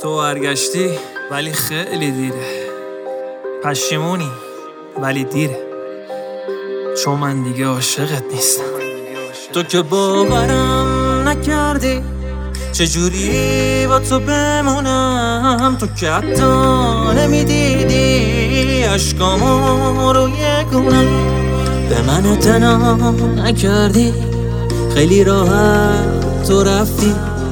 تو برگشتی ولی خیلی دیره، پشیمونی ولی دیره، چون من دیگه عاشقت نیستم. تو که باورم نکردی چجوری با تو بمونم، تو که حتی نمیدیدی عشقامو روی گونم، به من اعتنا نکردی، خیلی راحت تو رفتی،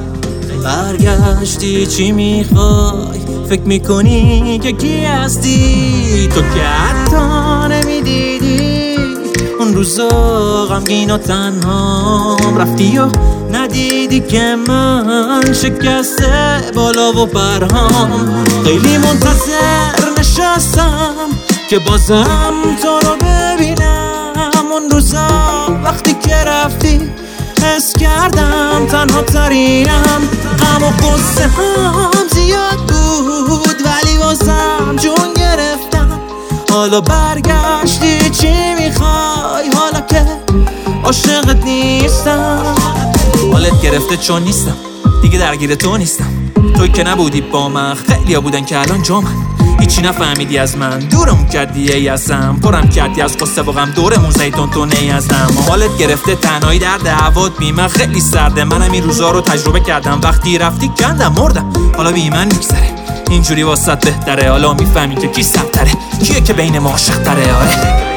برگشتی چی میخوای، فکر میکنی که کی هستی، تو که حتی نمیدیدی اون روزا غمگین و تنها رفتی و ندیدی که من شکسته بالا و پرهام، خیلی منتظر نشستم که بازم تو رو ببینم، اون روزا وقتی که رفتی حس کردم تنها ترینم، اما قصه هم زیاد بود ولی واسم جون گرفتم، حالا برگشتی چی میخوای، حالا که عاشقت نیستم، حالت گرفته چون نیستم دیگه درگیر تو نیستم، توی که نبودی با من خیلیا بودن که الان جامن، هیچی نفهمیدی از من، دورمون کردی ای ازم، پرم کردی از قصه و غم، دورمون زیتون تو نیازم، حالت گرفته تنهایی در دعوات بی من خیلی سرده، منم این روزا رو تجربه کردم، وقتی رفتی کندم مردم، حالا بی من میگذره اینجوری واسط بهتره، حالا میفهمی که کی سبتره، کیه که بین ما عاشق تره. آره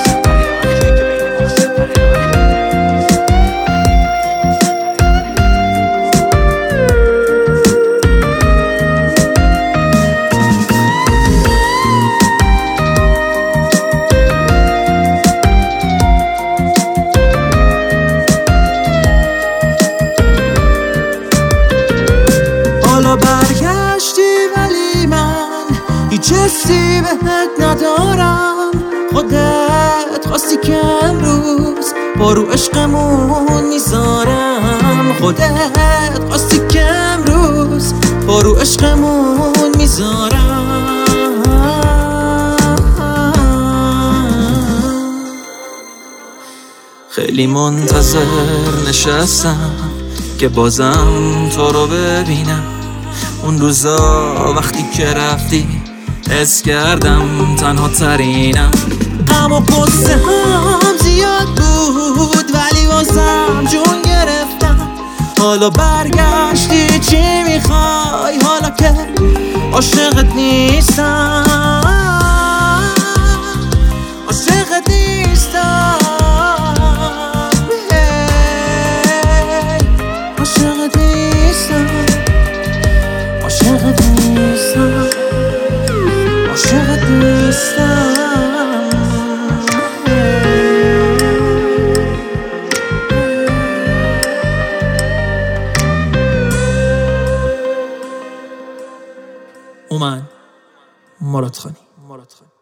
برگشتی ولی من هیچ حسی بهت ندارم، خودت خواستی که امروز با رو عشقمون میذارم، خودت خواستی که امروز با رو عشقمون میذارم، خیلی منتظر نشستم که بازم تو رو ببینم، اون روزا وقتی که رفتی حس کردم تنها ترینم، اما قصه هم زیاد بود ولی واسم جون گرفتم، حالا برگشتی چی میخوای، حالا که عاشقت نیستم، عاشقت نیستم، عاشقت نیستم، عاشقت نیستم، عاشقت نیستم. اومن مراد خانی